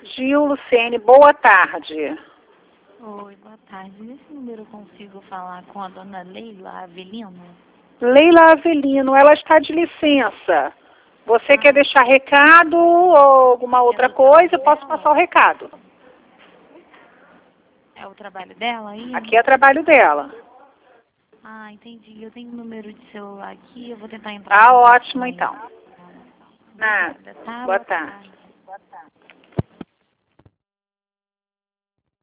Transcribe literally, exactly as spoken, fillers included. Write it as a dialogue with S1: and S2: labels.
S1: Gil Lucene, boa tarde.
S2: Oi, boa tarde. Nesse número eu consigo falar com a dona Leila Avelino?
S1: Leila Avelino, ela está de licença. Você
S2: Ah.
S1: quer deixar recado ou alguma outra
S2: É
S1: coisa? Posso
S2: dela?
S1: passar o recado.
S2: É o trabalho dela aí?
S1: Aqui é trabalho dela.
S2: Ah, entendi. Eu tenho um número de celular aqui, eu vou tentar entrar
S1: Ah,
S2: em contato
S1: ótimo
S2: com ela.
S1: então. Nada.
S2: Obrigada, tá?
S1: Boa tarde.